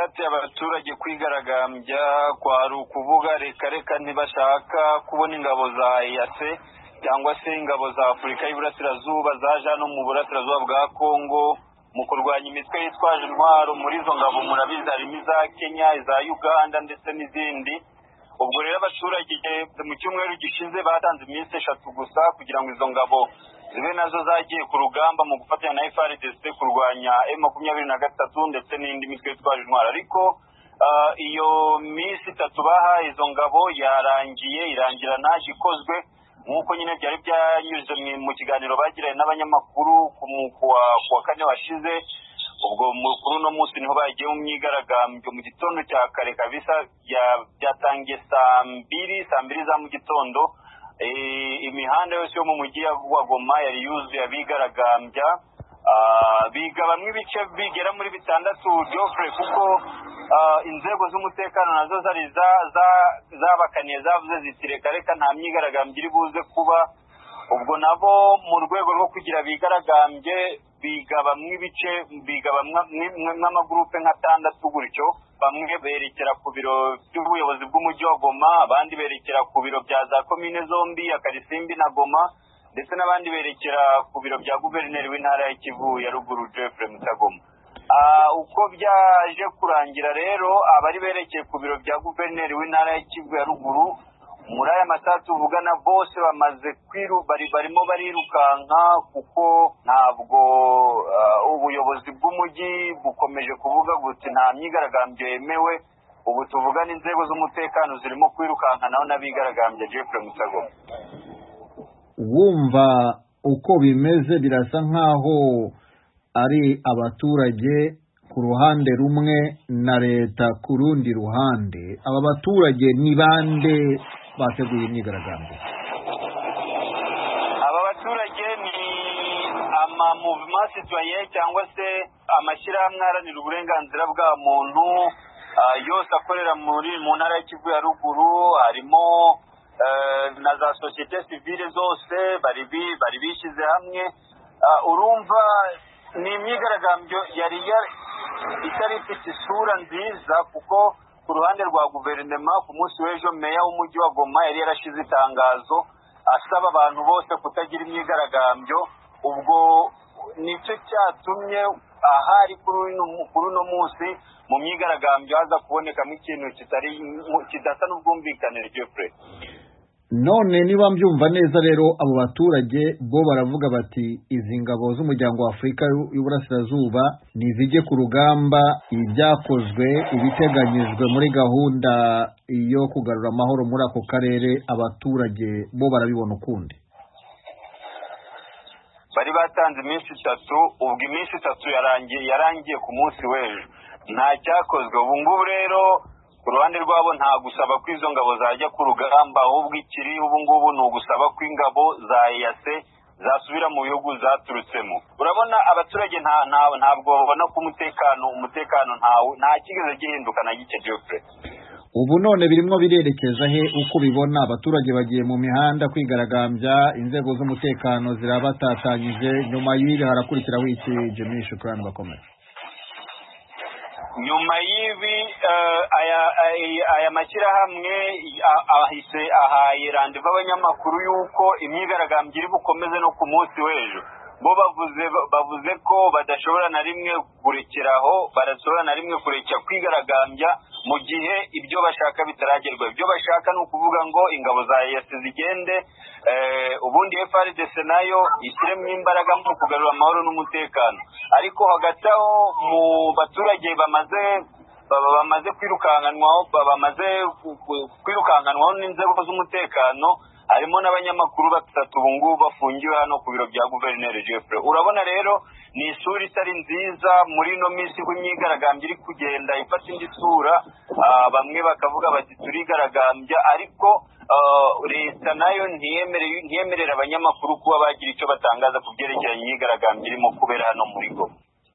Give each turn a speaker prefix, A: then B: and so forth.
A: icyateye abaturage kwigaragambya kwari ukuvuga reka ntibashaka kubona ingabo za EAC cyangwa se ingabo za Afurika y'Iburasirazuba zaje hano mu burasirazuba bwa Kongo mu kurwanya imitwe yitwaje intwaro. Muri izo ngabo murabizi harimo iza Kenya, iza Uganda ndetse n'izindi. Ubwo rero abaturage mu cyumweru gishize batanze iminsi 3 gusa kugira ngo izo ngabo zibe nazo zagiye ku rugamba mu gufatanya na FARDC kurwanya M23 ndetse n'indi mitwe yitwaje intwaro. Ariko iyo minsi 3 bahaye izo ngabo irangirana gikozwe nk'uko nyine byari byanyuze mu kiganiro bagiranye n'abanyamakuru kuwa kane washize. Ubwo kuri uno munsi niho bagiye mu myigaragambyo mu gitondo cya kare kabisa, byatangiye saa mbiri za mu gitondo. Imihanda yose yo mu mujyi wa Goma yari yuzuye abigaragambya, bigabamwe ibice bigera muri 6 Geoffrey, kuko inzego z'umutekano nazo zari zabakaniye zavuze ziti reka nta myigaragambyo iri buze kuba. Ubwo nabo mu rwego rwo kugira bigaragambye bigabamwe ibice, nk'amagurupe nka 6 gutyo. Bamwe berekera ku biro by'ubuyobozi bw'umujyi wa Goma, abandi berekera ku biro bya za komine zombi ya Karisimbi na Goma, ndetse n'abandi berekera ku biro bya guverineri w'intara ya Kivu ya ruguru Geoffrey Mutagoma. Uko byaje kurangira rero, abari berekeye ku biro bya guverineri w'intara ya Kivu ya ruguru muri aya masaha tuvugana bose bamaze barimo barirukanka, kuko ntabwo ubuyobozi bw'umujyi bukomeje kuvuga guti nta myigaragambyo yemewe. Ubu tuvugana inzego z'umutekano zirimo kwirukanka naho n'abigaragambye Geoffrey Mutagoma.
B: Wumva uko bimeze birasa nkaho ari abaturage ku ruhande rumwe na leta ku rundi ruhande. Aba baturage ni bande bateguye imyigaragambyo?
A: Aba baturage ni mouvement citoyen cyangwa se amashyirahamwe aharanira uburenganzira bwa muntu yose akorera mu ntara ya Kivu ya ruguru. Harimo na za societe civile zose bari bishyize hamwe. Urumva ni imyigaragambyo yari itari ifite isura nziza, kuko ku ruhande rwa guverinoma ku munsi w'ejo meya w'umujyi wa Goma yari yarashize itangazo asaba abantu bose kutagira imyigaragambyo. Ubwo nicyo cyatumye ahari kuri uno munsi mu myigaragambyo haza kubonekamo ikintu kidasa n'ubwumvikane Geoffrey.
B: None niba mbyumva neza rero, abo baturage bo baravuga bati izi ngabo z'umuryango wa Afurika y'Uburasirazuba nizijye ku rugamba, ibyakozwe ibiteganyijwe muri gahunda yo kugarura amahoro muri ako karere. Abaturage bo barabibona ukundi?
A: Bari batanze iminsi 3, ubwo iminsi 3 yarangiye ku munsi w'ejo, nta cyakozwe. Ubu ngubu rero ku ruhande rwabo nta gusaba ko izo ngabo zajya ku rugamba, ahubwo ikiri ubu ngubu ni ugusaba ko ingabo za EAC zasubira mu bihugu zaturutsemo. Urabona abaturage ntabwo babona ko umutekano nta kigeze gihinduka na gike Geoffrey.
B: Ubu none birimo birerekeza he uko bibona? Abaturage bagiye mu mihanda kwigaragambya, inzego z'umutekano zirabatatanyije. Nyuma y'ibi harakurikiraho iki Jimmy Shukrani bakomeye?
A: Nyuma y'ibi aya mashyirahamwe ahaye randevu abanyamakuru yuko imyigaragambyo iri bukomeze no ku munsi w'ejo. Bo bavuze ko badashobora na rimwe kurekeraho, barashobora na rimwe kurekera kwigaragambya mu gihe ibyo bashaka bitaragerwa. Ibyo bashaka ni ukuvuga ngo ingabo za EAC zigende, ubundi FARDC nayo ishyiremo imbaraga mu kugarura amahoro n'umutekano. Ariko hagati aho mu baturage bamaze kwirukankanwaho n'inzego z'umutekano, harimo n'abanyamakuru 3 ubu ngubu bafungiwe hano ku biro bya guverineri Geoffrey. Urabona rero ni isura itari nziza muri ino minsi imyigaragambyo iri kugenda ifata indi sura. Bamwe bakavuga bati turigaragambya, ariko leta nayo ntiyemerera abanyamakuru kuba bagira icyo batangaza ku byerekeranye imyigaragambyo irimo kubera hano muri Goma.